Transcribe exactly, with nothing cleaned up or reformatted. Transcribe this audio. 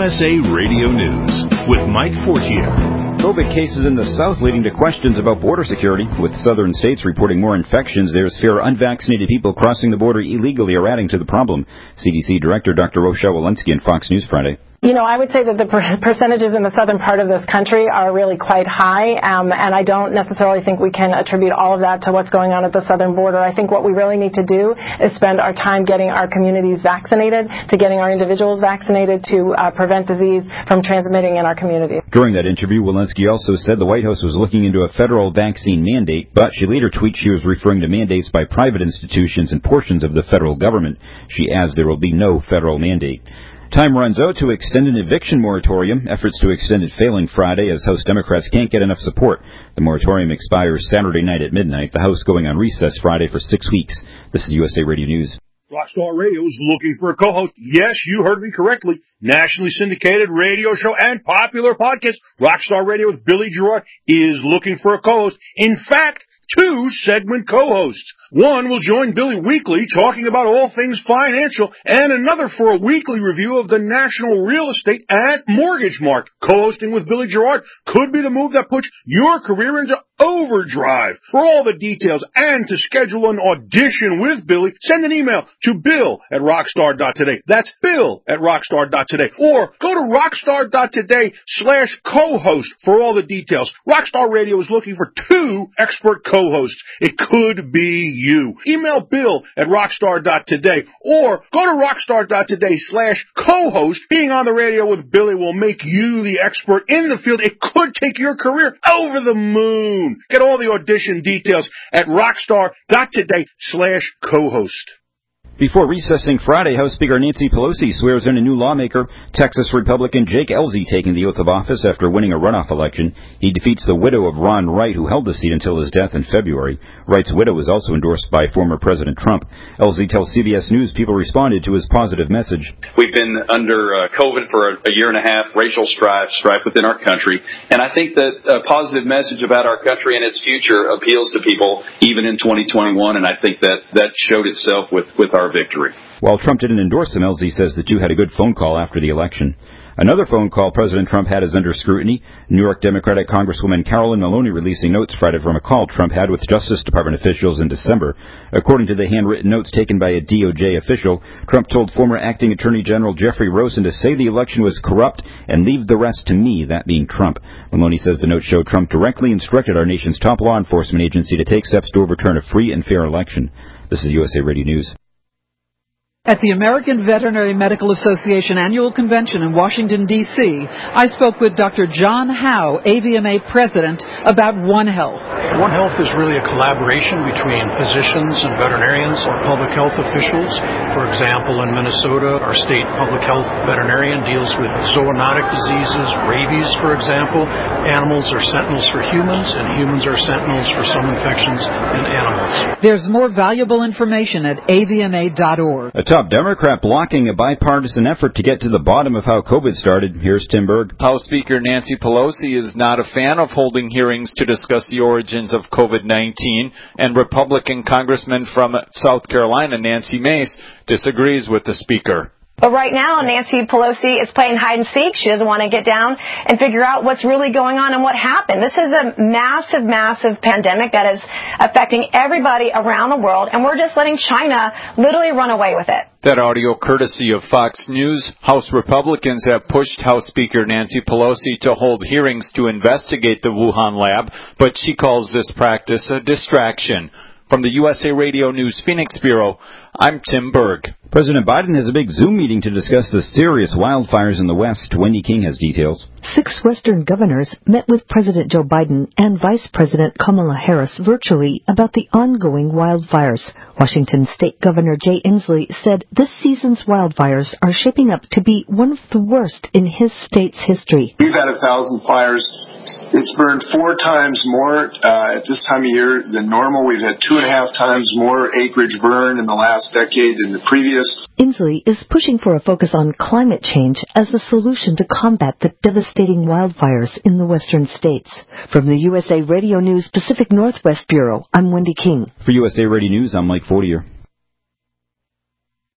S A Radio News with Mike Fortier. COVID cases in the South leading to questions about border security. With southern states reporting more infections, there's fear unvaccinated people crossing the border illegally are adding to the problem. C D C Director Doctor Rochelle Walensky on Fox News Friday. You know, I would say that the per- percentages in the southern part of this country are really quite high, um, and I don't necessarily think we can attribute all of that to what's going on at the southern border. I think what we really need to do is spend our time getting our communities vaccinated, to getting our individuals vaccinated to uh, prevent disease from transmitting in our community. During that interview, Walensky also said the White House was looking into a federal vaccine mandate, but she later tweeted she was referring to mandates by private institutions and portions of the federal government. She adds there will be no federal mandate. Time runs out to extend an eviction moratorium. Efforts to extend it failing Friday as House Democrats can't get enough support. The moratorium expires Saturday night at midnight, the House going on recess Friday for six weeks. This is U S A Radio News. Rockstar Radio is looking for a co-host. Yes, you heard me correctly. Nationally syndicated radio show and popular podcast, Rockstar Radio with Billy Gerard, is looking for a co-host. In fact, two segment co-hosts. One will join Billy weekly talking about all things financial, and another for a weekly review of the national real estate and mortgage market. Co-hosting with Billy Gerard could be the move that puts your career into overdrive. For all the details and to schedule an audition with Billy, send an email to bill at rockstar dot today. That's bill at rockstar dot today. Or go to rockstar dot today slash co-host for all the details. Rockstar Radio is looking for two expert co-hosts. It could be you. Email bill at rockstar dot today or go to rockstar dot today slash co-host. Being on the radio with Billy will make you the expert in the field. It could take your career over the moon. Get all the audition details at rockstar dot today slash co-host. Before recessing Friday, House Speaker Nancy Pelosi swears in a new lawmaker, Texas Republican Jake Ellzey taking the oath of office after winning a runoff election. He defeats the widow of Ron Wright, who held the seat until his death in February. Wright's widow was also endorsed by former President Trump. Ellzey tells C B S News people responded to his positive message. We've been under uh, COVID for a, a year and a half, racial strife, strife within our country, and I think that a positive message about our country and its future appeals to people even in twenty twenty-one, and I think that that showed itself with, with our victory. While Trump didn't endorse him, Ellzey says the two had a good phone call after the election. Another phone call President Trump had is under scrutiny. New York Democratic Congresswoman Carolyn Maloney releasing notes Friday from a call Trump had with Justice Department officials in December. According to the handwritten notes taken by a D O J official, Trump told former Acting Attorney General Jeffrey Rosen to say the election was corrupt and leave the rest to me, that being Trump. Maloney says the notes show Trump directly instructed our nation's top law enforcement agency to take steps to overturn a free and fair election. This is U S A Radio News. At the American Veterinary Medical Association Annual Convention in Washington, D C, I spoke with Doctor John Howe, A V M A President, about One Health. One Health is really a collaboration between physicians and veterinarians or public health officials. For example, in Minnesota, our state public health veterinarian deals with zoonotic diseases, rabies, for example. Animals are sentinels for humans, and humans are sentinels for some infections in animals. There's more valuable information at A V M A dot org. A top Democrat blocking a bipartisan effort to get to the bottom of how COVID started. Here's Tim Berg. House Speaker Nancy Pelosi is not a fan of holding hearings to discuss the origins of COVID nineteen, and Republican Congressman from South Carolina, Nancy Mace, disagrees with the Speaker. But right now, Nancy Pelosi is playing hide and seek. She doesn't want to get down and figure out what's really going on and what happened. This is a massive, massive pandemic that is affecting everybody around the world, and we're just letting China literally run away with it. That audio courtesy of Fox News. House Republicans have pushed House Speaker Nancy Pelosi to hold hearings to investigate the Wuhan lab, but she calls this practice a distraction. From the U S A Radio News Phoenix Bureau, I'm Tim Berg. President Biden has a big Zoom meeting to discuss the serious wildfires in the West. Wendy King has details. Six Western governors met with President Joe Biden and Vice President Kamala Harris virtually about the ongoing wildfires. Washington State Governor Jay Inslee said this season's wildfires are shaping up to be one of the worst in his state's history. We've had a thousand fires. It's burned four times more uh, at this time of year than normal. We've had two and a half times more acreage burned in the last decade than the previous. Inslee is pushing for a focus on climate change as a solution to combat the devastating wildfires in the western states. From the U S A Radio News Pacific Northwest Bureau, I'm Wendy King. For U S A Radio News, I'm Mike Fortier.